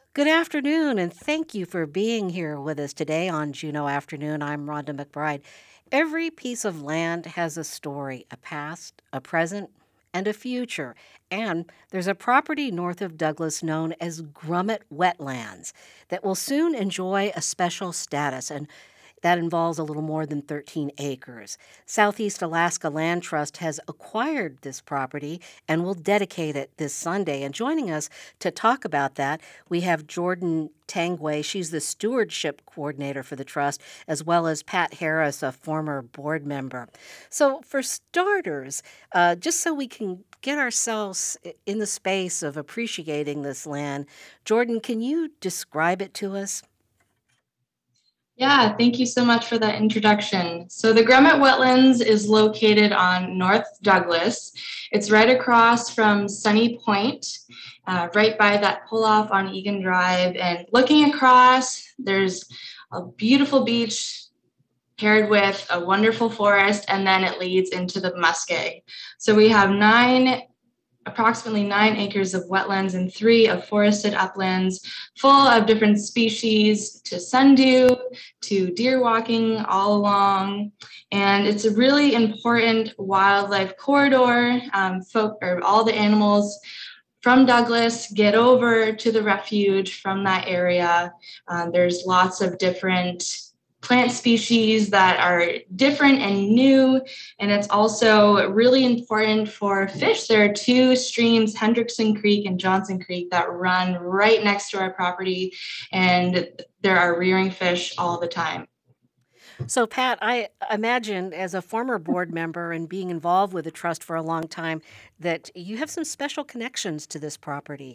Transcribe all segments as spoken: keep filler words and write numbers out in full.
Good afternoon, and thank you for being here with us today on Juneau Afternoon. I'm Rhonda McBride. Every piece of land has a story, a past, a present, and a future. And there's a property north of Douglas known as Grummet Wetlands that will soon enjoy a special status. And that involves a little more than thirteen acres. Southeast Alaska Land Trust has acquired this property and will dedicate it this Sunday. And joining us to talk about that, we have Jordan Tangway. She's the stewardship coordinator for the trust, as well as Pat Harris, a former board member. So, for starters, uh, just so we can get ourselves in the space of appreciating this land, Jordan, can you describe it to us? Yeah, thank you so much for that introduction. So the Grummet Wetlands is located on North Douglas. It's right across from Sunny Point, uh, right by that pull-off on Egan Drive. And looking across, there's a beautiful beach paired with a wonderful forest, and then it leads into the Muskeg. So we have nine approximately nine acres of wetlands and three of forested uplands full of different species, to sundew, to deer walking all along. And it's a really important wildlife corridor. Um, folk, or all the animals from Douglas get over to the refuge from that area. Um, there's lots of different plant species that are different and new, and it's also really important for fish. There are two streams, Hendrickson Creek and Johnson Creek, that run right next to our property, and there are rearing fish all the time. So, Pat, I imagine as a former board member and being involved with the trust for a long time that you have some special connections to this property.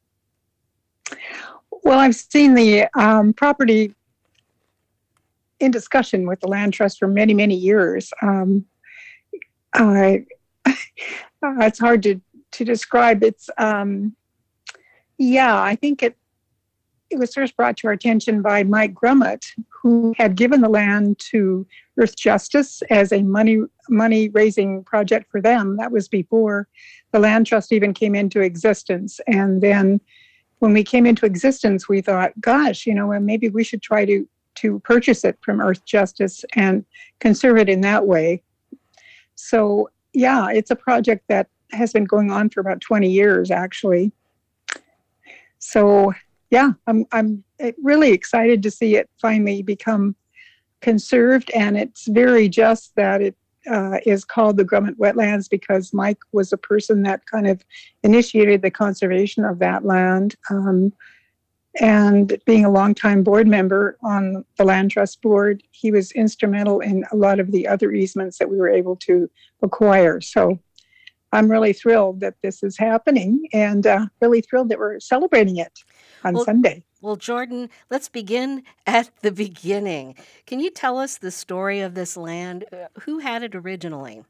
Well, I've seen the um, property in discussion with the land trust for many, many years. Um, I, it's hard to, to describe. It's, um, yeah, I think it, it was first brought to our attention by Mike Grummet, who had given the land to Earth Justice as a money money raising project for them. That was before the land trust even came into existence. And then when we came into existence, we thought, gosh, you know, well, maybe we should try to to purchase it from Earth Justice and conserve it in that way. So, yeah, it's a project that has been going on for about twenty years, actually. So, yeah, I'm I'm really excited to see it finally become conserved, and it's very just that it uh, is called the Grummet Wetlands because Mike was a person that kind of initiated the conservation of that land. Um, and being a longtime board member on the Land Trust Board, he was instrumental in a lot of the other easements that we were able to acquire. So I'm really thrilled that this is happening, and uh, really thrilled that we're celebrating it on Well, Sunday. well, Jordan, let's begin at the beginning. Can you tell us the story of this land? Uh, Who had it originally?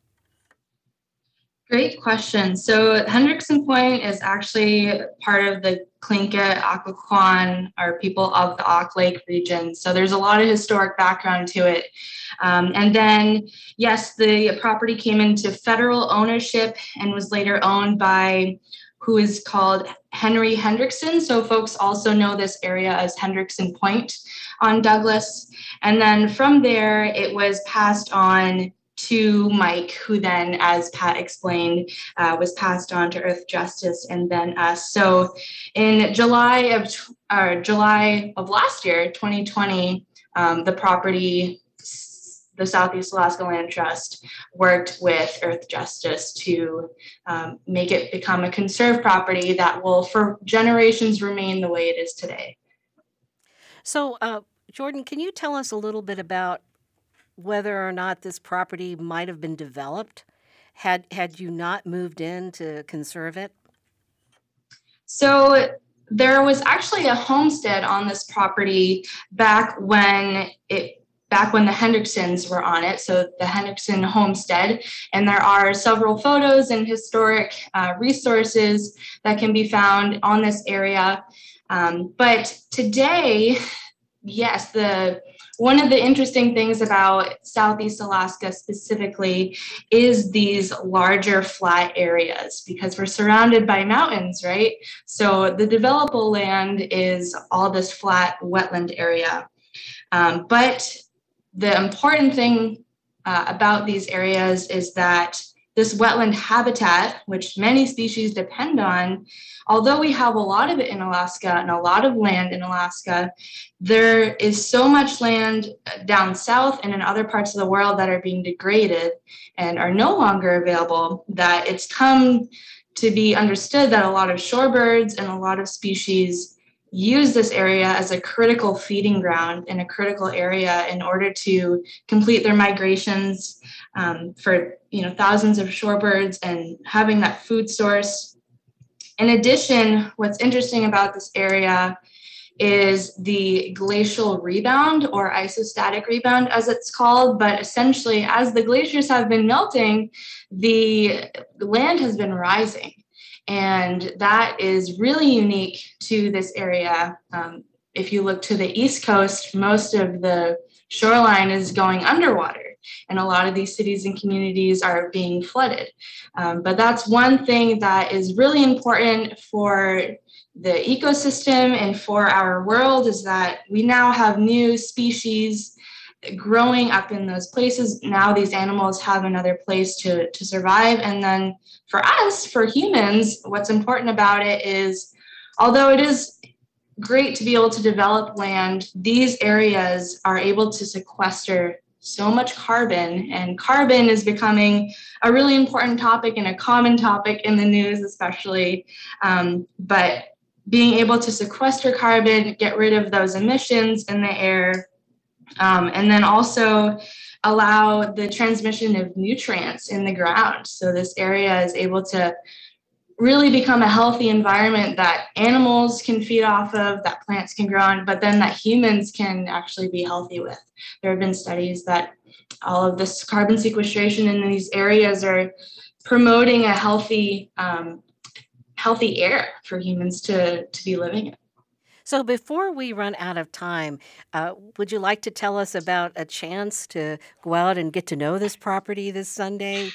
Great question. So Hendrickson Point is actually part of the Tlingit, Occoquan, or people of the Auk Lake region. So there's a lot of historic background to it. Um, and then, yes, the property came into federal ownership and was later owned by who is called Henry Hendrickson. So folks also know this area as Hendrickson Point on Douglas. And then from there, it was passed on to Mike, who then, as Pat explained, uh, was passed on to Earth Justice and then us. So in July of uh, July of last year, twenty twenty, um, the property, the Southeast Alaska Land Trust, worked with Earth Justice to um, make it become a conserved property that will, for generations, remain the way it is today. So, uh, Jordan, can you tell us a little bit about whether or not this property might have been developed had had you not moved in to conserve it? So there was actually a homestead on this property back when it back when the Hendricksons were on it, so the Hendrickson homestead, and there are several photos and historic uh, resources that can be found on this area. Um, but today, yes, the one of the interesting things about Southeast Alaska specifically is these larger flat areas, because we're surrounded by mountains, right? So the developable land is all this flat wetland area. Um, but the important thing uh, about these areas is that this wetland habitat, which many species depend on, although we have a lot of it in Alaska and a lot of land in Alaska, there is so much land down south and in other parts of the world that are being degraded and are no longer available, that it's come to be understood that a lot of shorebirds and a lot of species use this area as a critical feeding ground in a critical area in order to complete their migrations um, for you know thousands of shorebirds and having that food source. In addition, what's interesting about this area is the glacial rebound, or isostatic rebound as it's called, but essentially as the glaciers have been melting, the land has been rising. And that is really unique to this area. Um, if you look to the East Coast, most of the shoreline is going underwater, and a lot of these cities and communities are being flooded. Um, but that's one thing that is really important for the ecosystem and for our world, is that we now have new species growing up in those places. Now these animals have another place to, to survive. And then for us, for humans, what's important about it is, although it is great to be able to develop land, these areas are able to sequester so much carbon, and carbon is becoming a really important topic and a common topic in the news especially. Um, but being able to sequester carbon, get rid of those emissions in the air, Um, and then also allow the transmission of nutrients in the ground. So this area is able to really become a healthy environment that animals can feed off of, that plants can grow on, but then that humans can actually be healthy with. There have been studies that all of this carbon sequestration in these areas are promoting a healthy, um, healthy air for humans to, to be living in. So before we run out of time, uh, would you like to tell us about a chance to go out and get to know this property this Sunday?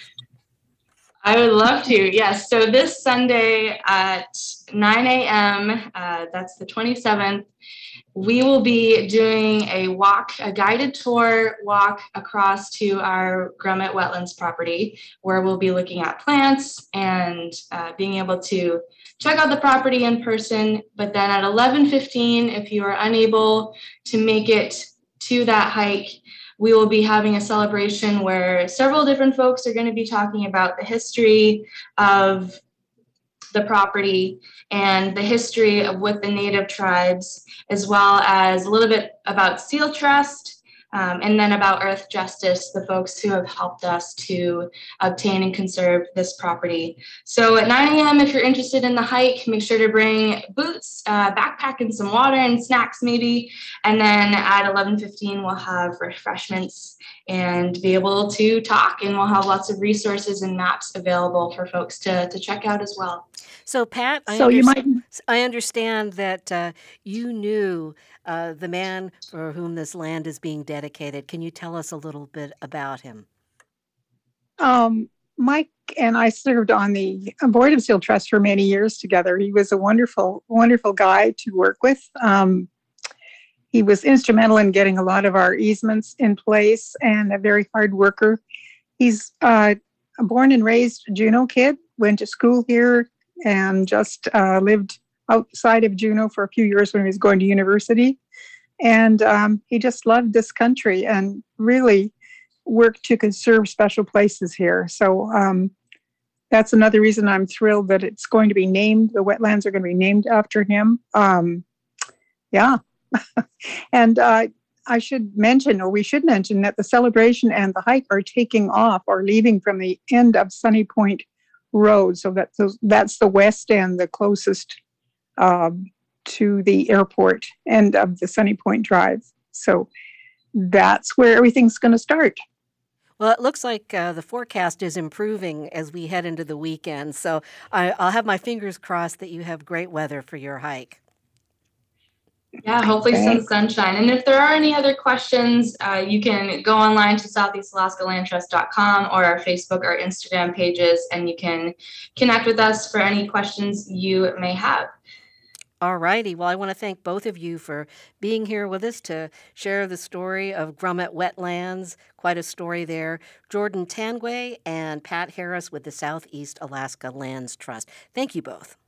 I would love to, yes. So this Sunday at nine a.m., uh, that's the twenty-seventh, we will be doing a walk, a guided tour walk across to our Grummet Wetlands property, where we'll be looking at plants and uh, being able to check out the property in person. But then at eleven fifteen, if you are unable to make it to that hike, we will be having a celebration where several different folks are going to be talking about the history of the property and the history of with the native tribes, as well as a little bit about Seal Trust, um, and then about Earth Justice, the folks who have helped us to obtain and conserve this property. So at nine a.m., if you're interested in the hike, make sure to bring boots, uh, backpack, and some water and snacks maybe. And then at eleven fifteen, we'll have refreshments and be able to talk, and we'll have lots of resources and maps available for folks to, to check out as well. So, Pat, I, So you might, understand, I understand that uh, you knew uh, the man for whom this land is being dedicated. Can you tell us a little bit about him? um, Mike and I served on the board of Seal Trust for many years together. He was a wonderful, wonderful guy to work with. Um, he was instrumental in getting a lot of our easements in place, and a very hard worker. He's uh, a born and raised Juneau kid, went to school here, and just uh, lived outside of Juneau for a few years when he was going to university. And um, he just loved this country and really worked to conserve special places here. So um, that's another reason I'm thrilled that it's going to be named, the wetlands are going to be named after him. Um, yeah. and uh, I should mention, or we should mention, that the celebration and the hike are taking off or leaving from the end of Sunny Point Road. So that's, that's the west end, the closest um, to the airport end of the Sunny Point Drive. So that's where everything's going to start. Well, it looks like uh, the forecast is improving as we head into the weekend. So I, I'll have my fingers crossed that you have great weather for your hike. Yeah, hopefully some Thanks. sunshine. And if there are any other questions, uh, you can go online to southeast alaska land trust dot com or our Facebook or Instagram pages, and you can connect with us for any questions you may have. All righty. Well, I want to thank both of you for being here with us to share the story of Grummet Wetlands. Quite a story there. Jordan Tanguay and Pat Harris with the Southeast Alaska Lands Trust. Thank you both.